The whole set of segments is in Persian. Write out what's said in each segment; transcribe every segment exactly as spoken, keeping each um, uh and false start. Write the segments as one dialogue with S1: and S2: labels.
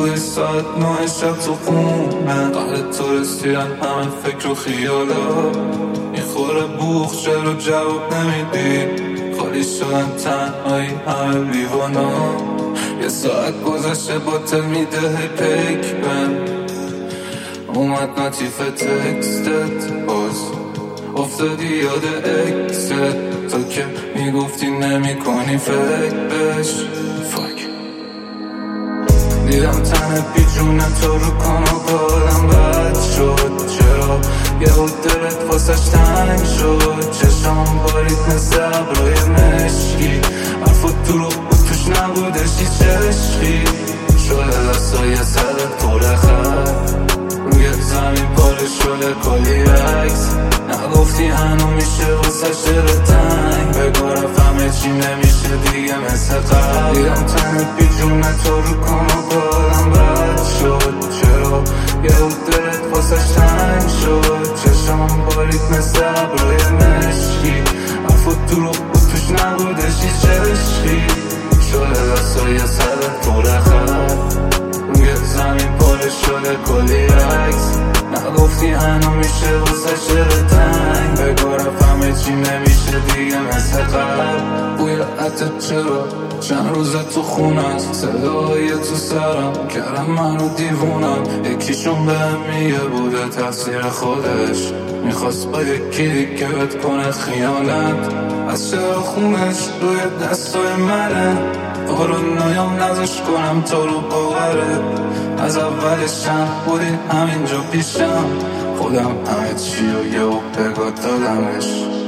S1: توی ساعت نه شب تو خونه قهر تو رسیدن همه فکر و خیالا میخوره بوخ چرا جواب نمیدی خالی شدن تنهایی همه لیوانا یه ساعت گذشته باطل میده هی پیک بن اومد نتیف تکستت باز افتادی یاد اکست تو که میگفتی نمی کنی فکر بش فاک دیدم تنه بیجونه تو رو کن و بالم بد شد چرا یه بود دلت واسش تنگ شد چشم بارید مثل ابرای مشکی حرفت تو رو بود توش نبودش هیچ عشقی شده دستای سرت پر خط روی زمین پاره شده کلی عکس نگفتی هنو میشه واسه دل تنگ بگو رفمه چی نمیشه دیگه مثل قبل دیدم تنت بیجونه تو رو کن و بالم بد شد چرا یه بود دلت واسش تنگ شد چشم بارید مثل ابرای مشکی حرفت تو رو بود توش نبودش هیچ عشقی شده دستای سرت پر خط روی زمین پاره شده کلی عکس نگفتی هنو میشه واسه دل تنگ بگو رفمه چی نمیشه دیگه مثل قبل بوی عطر چرا چند روزه تو خونت صدای تو سرم کردم منو دیوونم یکیشون بهم میگه بوده تقصیر خودش میخواست با یکی دیگه بهت کنه خیانت از چرا خونش روی دستای منه پارانویام نذاش کنم تو رو باوره از اولشم بودی همینجا پیشم خودم همه چی و یه و بگاه دادمش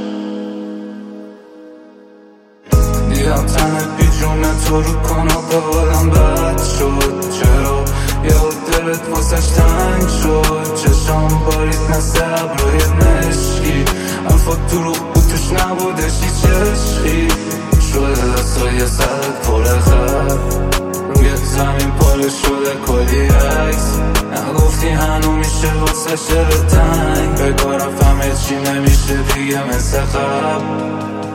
S1: دیدم تنه بیجونه تو رو کن و بالم بد شد چرا یه و دلت واسش تنگ شد چشم بارید مثل ابرای مشکی حرفات تو رو بود توش نبودش هیچ عشقی شده دستای سرت پر خط روی زمین پاره شده کلی عکس نگفتی هنو میشه واسه دل تنگ بگو رفمه چی نمیشه دیگه مثل قبل